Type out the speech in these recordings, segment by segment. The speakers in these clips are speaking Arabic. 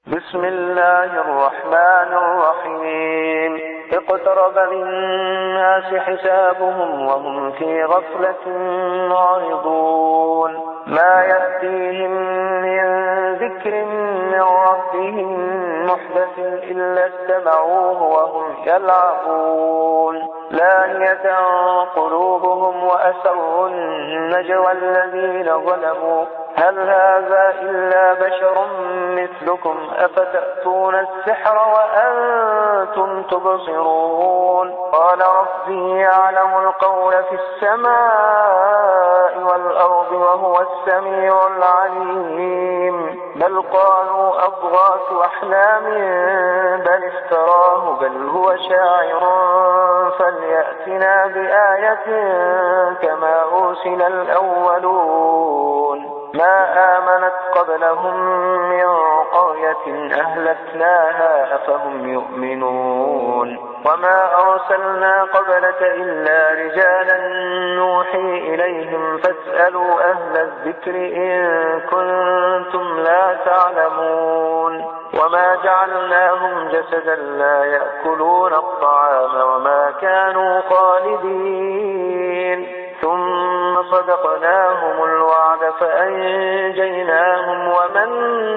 بسم الله الرحمن الرحيم اقترب للناس حسابهم وهم في غفلة معرضون ما يأتيهم من ذكر من ربهم محدث إلا استمعوه وهم يلعبون لاهية قلوبهم وأسروا النجوى الذين ظلموا هل هذا إلا بشر مثلكم أفتأتون السحر وأنتم تبصرون قال ربي يعلم القول في السماء والأرض وهو السميع العليم بل قالوا أضغاث أحلام بل افتراه بل هو شاعر فليأتنا بآية كما أرسل الأولون ما آمنت قبلهم من قرية أهلكناها أفهم يؤمنون وما أرسلنا قبلك إلا رجالا نوحي إليهم فاسألوا أهل الذكر إن كنتم لا تعلمون وما جعلناهم جسدا لا يأكلون الطعام وما كانوا خالدين ثم صدقناهم الوعد فأنجيناهم ومن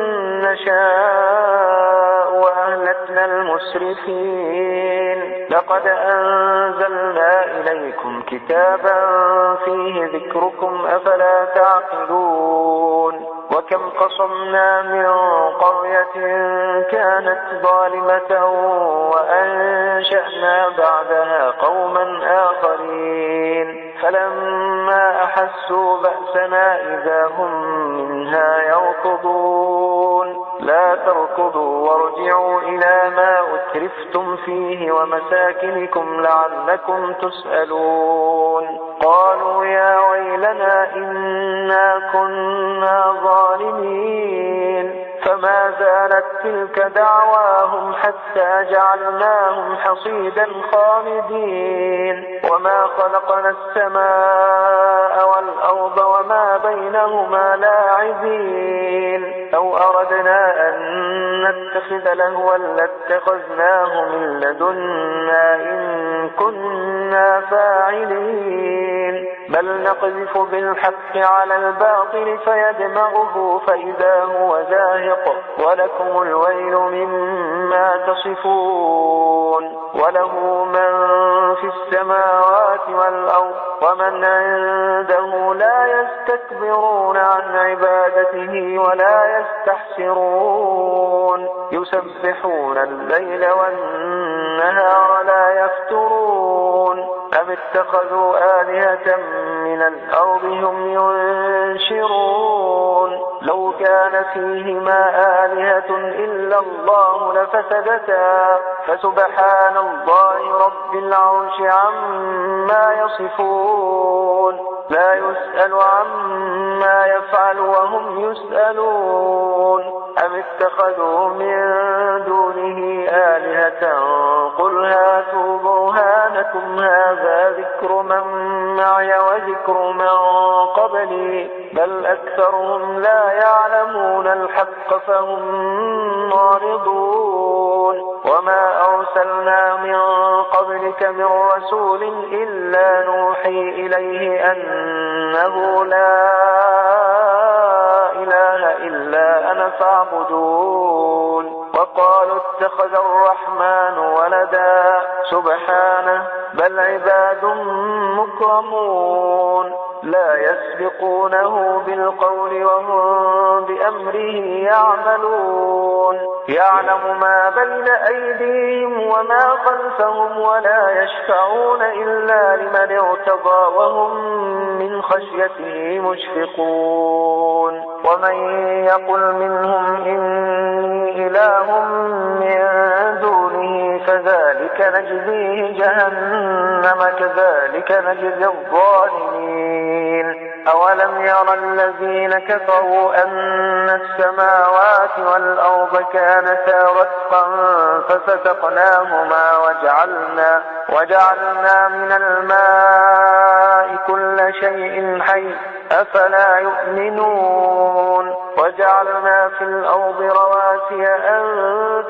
نشاء وأهلكنا المسرفين لقد أنزلنا إليكم كتابا فيه ذكركم أفلا تعقلون وكم قصمنا من قرية كانت ظالمة وأنشأنا بعدها قوما آخرين فلما أحسوا بأسنا إذا هم منها يركضون لا تركضوا وارجعوا إلى ما أترفتم فيه ومساكنكم لعلكم تسألون قالوا يا ويلنا إنا كنا ظالمين فما زالت تلك دعواهم حتى جعلناهم حصيدا خامدين وما خلقنا السماء والأرض وما بينهما لاعبين أو أردنا أن نتخذ لهوا لاتخذناه من لدنا إن كنا فاعلين بل نقذف بالحق على الباطل فيدمغه فإذا هو زاهق ولكم الويل مما تصفون وله من في السماوات والأرض ومن عنده لا يستكبرون عن عبادته ولا يستحسرون يسبحون الليل والنهار لا يفترون أم اتخذوا آلهة من الأرض هم ينشرون لو كان فيهما آلهة إلا الله لفسدتا فسبحان الله رب العرش عما يصفون لا يسأل عما يفعل وهم يسألون أم اتخذوا من دونه آلهة قل هاتوا برهانكم هذا ذكر من معي وذكر من قبلي بل أكثرهم لا يعلمون الحق فهم معرضون وما أرسلنا من قبلك من رسول إلا نوحي إليه أنه لا إله إلا أنا فاعبدون وقالوا اتخذ الرحمن ولدا سبحانه بل عباد مكرمون لا يسبقونه بالقول وهم بأمره يعملون يعلم ما بين أيديهم وما خلفهم ولا يشفعون إلا لمن ارتضى وهم من خشيته مشفقون ومن يقل منهم إني إله من دونه فذلك نجزيه جهنم كذلك نجزي الظالمين أولم يرى الذين كفروا أن السماوات والأرض كانتا رتقا ففتقناهما وجعلنا من الماء كل شيء حي أفلا يؤمنون وجعلنا في الأرض رواسي أن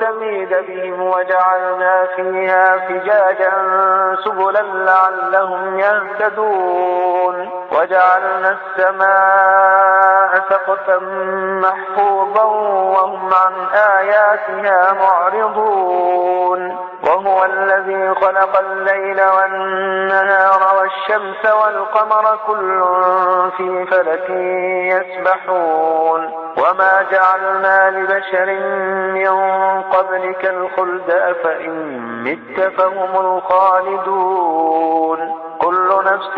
لنميد بهم وجعلنا فيها فجاجا سبلا لعلهم يهتدون وجعلنا السماء سقفا محفوظا وهم عن آياتها معرضون وهو الذي خلق الليل والنهار والشمس والقمر كل في فلك يسبحون وما جعلنا لبشر من قبلك الخلد أفإن مت فهم الخالدون كل نفس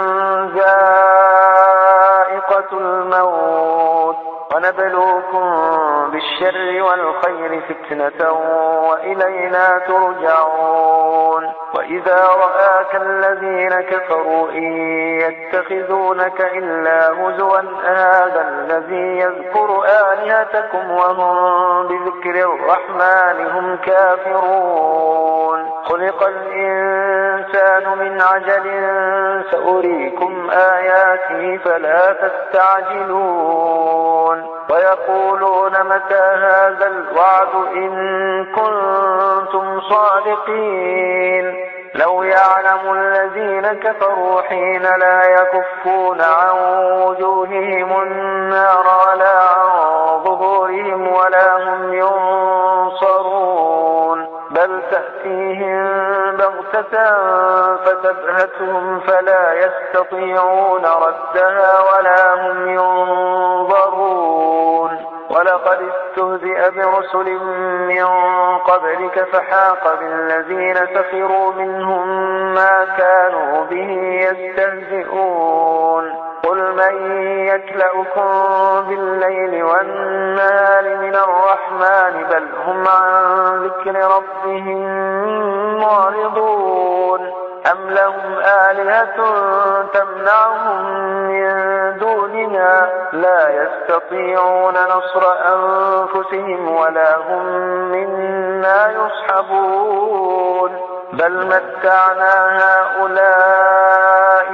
ذائقة الموت ونبلوكم بالشر والخير فتنة وإلينا ترجعون وإذا رآك الذين كفروا إن يتخذونك إلا هزوا هذا الذي يذكر آلهتكم وهم بذكر الرحمن هم كافرون خلق الإنسان من عجل سأريكم آياتي فلا تستعجلون ويقولون متى هذا الوعد إن كنتم صادقين لو يعلم الذين كفروا حين لا يكفون عن وجوههم النار ولا عن ظهورهم ولا هم ينصرون بل تأتيهم بغتة فتبهتهم فلا يستطيعون ردها ولا هم ينظرون ولقد استهزئ برسل من قبلك فحاق بالذين سخروا منهم ما كانوا به يستهزئون قل من يكلؤكم بالليل والنهار من الرحمن بل هم عن ذكر ربهم معرضون أم لهم آلهة تمنعهم من دوننا لا يستطيعون نصر أنفسهم ولا هم منا يصحبون بل متعنا هؤلاء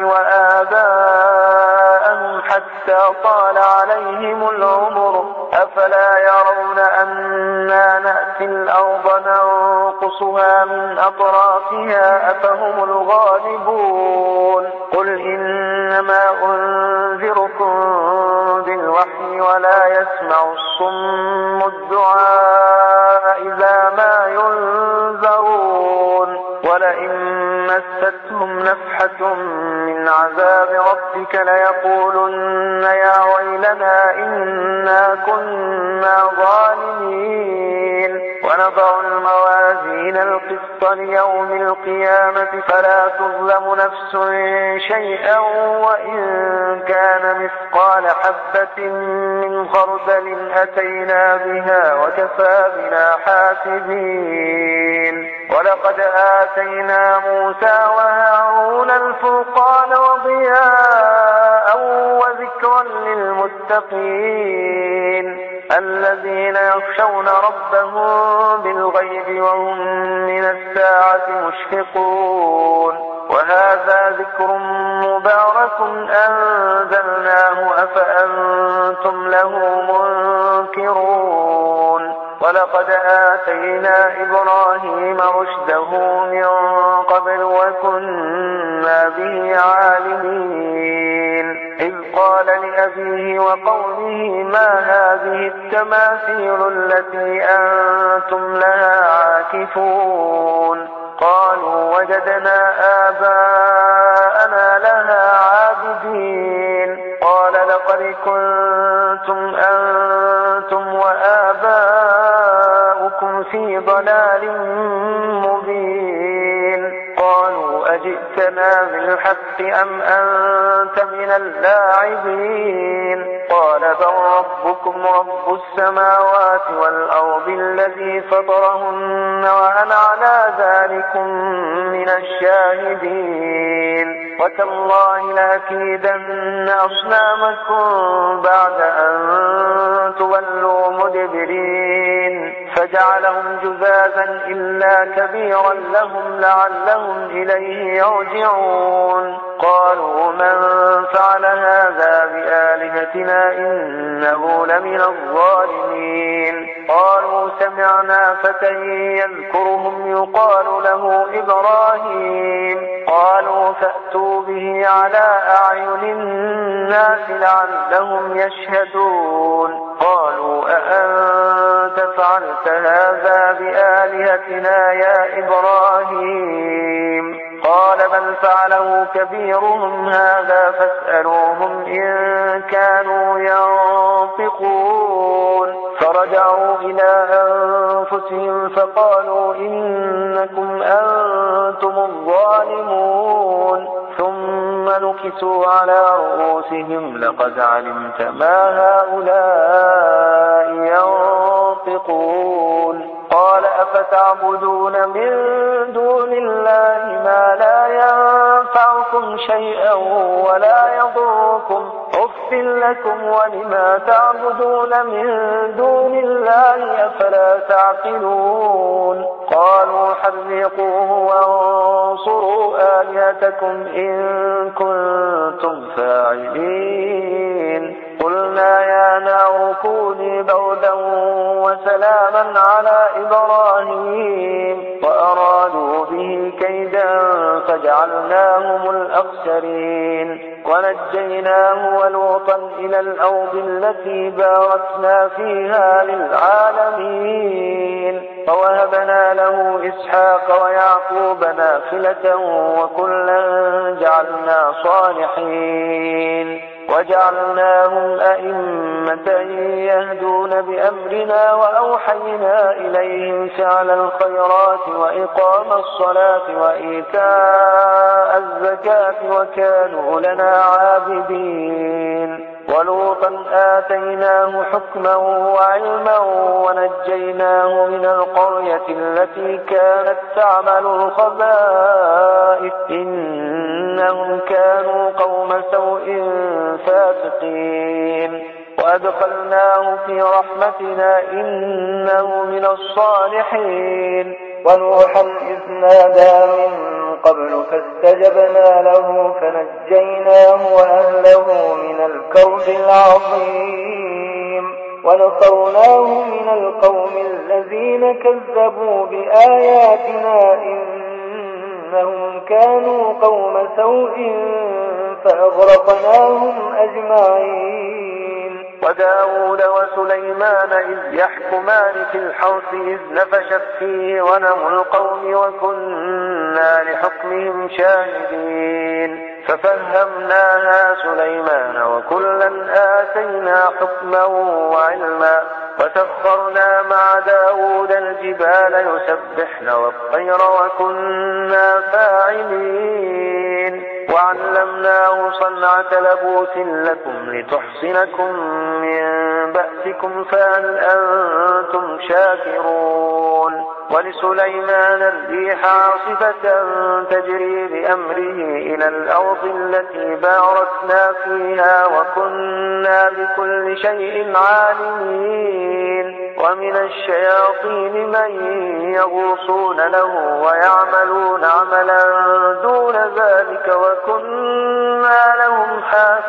وآباءهم حتى طال عليهم العمر أفلا يرون أنا نأتي الأرض ننقصها من أطرافها أفهم الغالبون قل إنما أنذركم بالوحي ولا يسمع الصم الدعاء إذا ما ينذرون ولئن مستهم نفحة من عذاب ربك ليقولن يا ويلنا إنا كنا ظالمين ونضع الموازين القسط ليوم القيامة فلا تظلم نفس شيئا وإن كان مثقال حبة من خردل أتينا بها وكفى بنا حاسبين ولقد آتينا موسى وهارون الفرقان وضياء وذكرا للمتقين الذين يخشون ربهم بالغيب وهم من الساعة مشفقون وهذا ذكر مبارك أنزلناه أفأنتم له منكرون ولقد آتينا إبراهيم رشده من قبل وكنا به عالمين إذ قال لأبيه وقومه ما هذه التماثيل التي أنتم لها عاكفون قالوا وجدنا آباءنا لها عابدين قال لقد كنتم أنتم وآباؤكم في ضلال مبين قالوا أجئتنا بالحق أم أنت من اللاعبين قال بل ربكم رب السماوات والأرض الذي فطرهن وأنا على ذلكم من الشاهدين وتالله لأكيدن أصنامكم بعد أن تولوا مدبرين فجعلهم جذاذا إلا كبيرا لهم لعلهم إليه يرجعون قالوا من فعل هذا بآلهتنا إنه لمن الظالمين قالوا سمعنا فتى يذكرهم يقال له إبراهيم قالوا فأتوا به على أعين الناس لعلهم يشهدون قالوا أأنت فعلت هذا بآلهتنا يا إبراهيم قال بل فعله كبيرهم هذا فاسألوهم إن كانوا ينطقون فرجعوا إلى أنفسهم فقالوا إنكم أنتم الظالمون ثم نكسوا على رؤوسهم لقد علمت ما هؤلاء ينطقون قال أفتعبدون من دون الله ما لا ينفعكم شيئا ولا يضركم أف لكم ولما تعبدون من دون الله أفلا تعقلون قالوا حرقوه وانصروا آلهتكم إن كنتم فاعلين قلنا يا نار كوني بردا وسلاما على إبراهيم وأرادوا به كيدا فجعلناهم الأخسرين ونجيناه ولوطا إلى الأرض التي باركنا فيها للعالمين ووهبنا له إسحاق ويعقوب نافلة وكلا جعلنا صالحين وجعلناهم أئمة يهدون بأمرنا وأوحينا إليهم فعل الخيرات وإقام الصلاة وإيتاء الزكاة وكانوا لنا عابدين ولوطا آتيناه حكما وعلما ونجيناه من القرية التي كانت تعمل الخبائث إنهم كانوا قوم سوء فاسقين وأدخلناه في رحمتنا إنه من الصالحين ونوحا إذ نادى من قبل فاستجبنا له فنجيناه وأهله من الكرب العظيم ونصرناه من القوم الذين كذبوا بآياتنا إنهم كانوا قوم سوء فأغرقناهم أجمعين وداود وسليمان إذ يحكمان في الحرث إذ نفشت فيه غنم القوم وكنا لحكمهم شاهدين ففهمناها سليمان وكلا آتينا حكما وعلما وسخرنا مع داود الجبال يسبحن والطير وكنا فاعلين وعلمناه صنعة لبوس لكم لتحصنكم من بأسكم فهل أنتم شاكرون ولسليمان الريح عاصفة تجري بأمره إلى الأرض التي باركنا فيها وكنا بكل شيء عالمين ومن الشياطين من يغوصون له ويعملون عملا دون ذلك وكنا لهم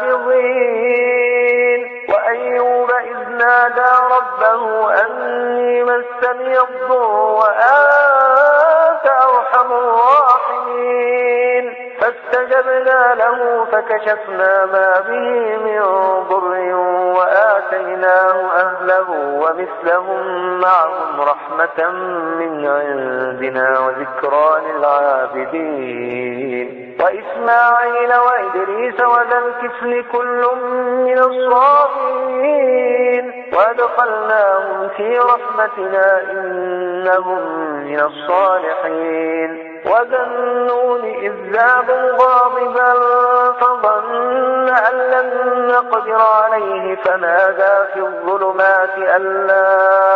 حافظين وأيوب إذ نادى ربه أني مسني الضر وأنت أرحم الراحمين فاستجبنا له فكشفنا ما به من ضر وآتيناه أهله ومثلهم معهم رحمة من عندنا وذكرى للعابدين وإسماعيل وإدريس وذا الكفل كل من الصابرين وأدخلناهم في رحمتنا إنهم من الصالحين وذا النون إذ ذهب غاضبا فظن أن لن نقدر عليه فنادى في الظلمات أن لا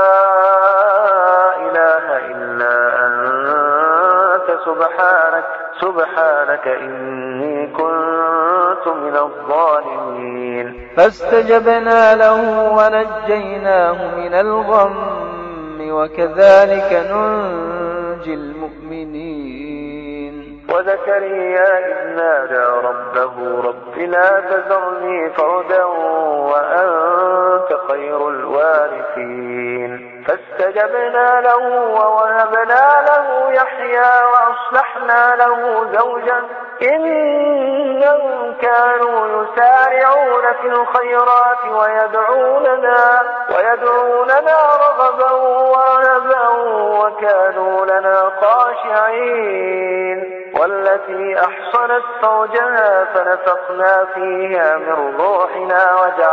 إله إلا أنت سبحانك إني كنت من الظالمين فاستجبنا له ونجيناه من الغم وكذلك ننجي المؤمنين. وزكريا إذ نادى ربه رب لا تذرني فردا وأنت خير الوارثين فاستجبنا له ووهبنا له يحيى وأصلحنا له زوجا إنهم كانوا يسارعون في الخيرات ويدعوننا رغبا ورهبا وكانوا لنا خاشعين. والتي أحصنت فرجها فنفخنا فيها من روحنا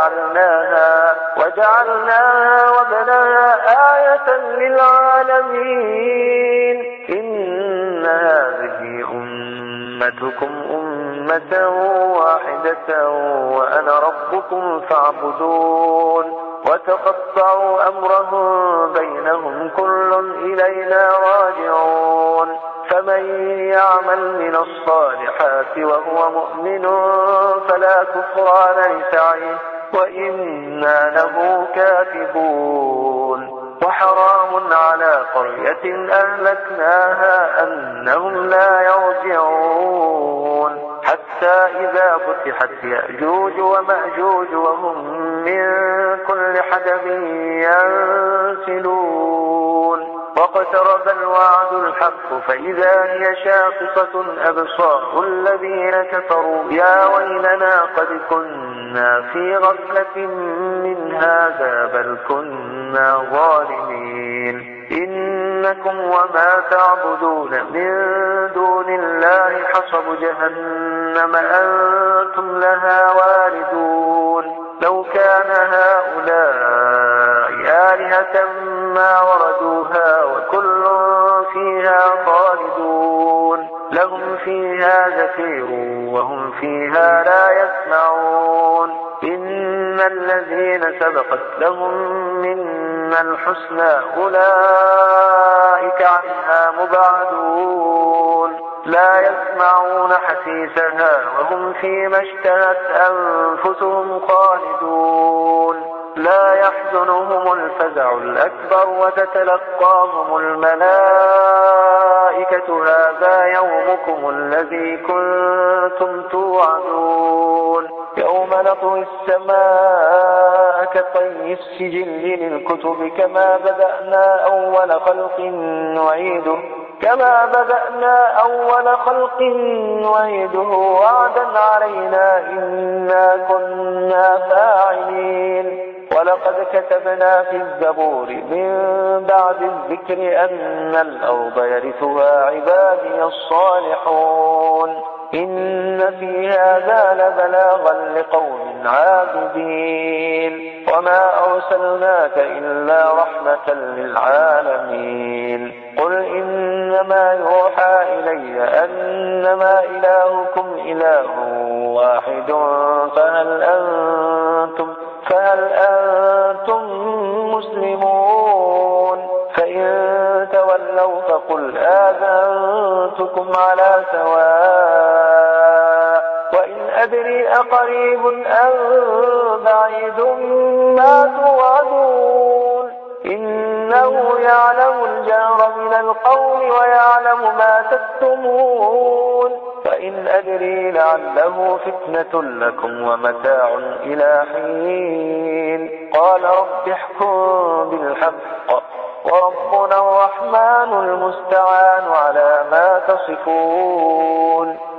وجعلناها وابنها آية للعالمين. إن هذه أمتكم أمة واحدة وأنا ربكم فاعبدون. وتقطعوا أمرهم بينهم كل إلينا راجعون. فمن يعمل من الصالحات وهو مؤمن فلا كفران لسعيه وإنا له كاتبون. وحرام على قرية أهلكناها أنهم لا يرجعون حتى إذا فتحت يأجوج ومأجوج وهم من كل حدب ينسلون. واقترب الوعد الحق فإذا هي شاخصة أبصار الذين كفروا يا ويلنا قد كنا في غفلة من هذا بل كنا ظالمين. إنكم وما تعبدون من دون الله حصب جهنم أنتم لها واردون. لو كان هؤلاء آلهة ما وردوها وكل فيها خالدون. لهم فيها زفير وهم فيها لا يسمعون. إن الذين سبقت لهم منا الحسنى أولئك عنها مبعدون. لا يسمعون حسيسها وهم فيما اشتهت أنفسهم خالدون. لا يحزنهم الفزع الأكبر وتتلقاهم الملائكة هذا يومكم الذي كنتم توعدون. يوم نطوي السماء كطي السجل للكتب كما بدأنا أول خلق نعيده وعدا علينا إنا كنا فاعلين. ولقد كتبنا في الزبور من بعد الذكر أن الأرض يرثها عبادي الصالحون. إن في هذا لبلاغا لقوم عابدين. وما أرسلناك إلا رحمة للعالمين. قل إنما يوحى إلي أنما إلهكم إله واحد فهل أنتم مسلمون. فإن تولوا فقل آذنتكم على سواء وإن أدري أقريب أم بعيد ما توعدون. إنه يعلم الجهر من القول ويعلم ما تكتمون. فإن أدري لعله فتنة لكم ومتاع إلى حين. قال رب احكم بالحق وربنا الرحمن المستعان على ما تصفون.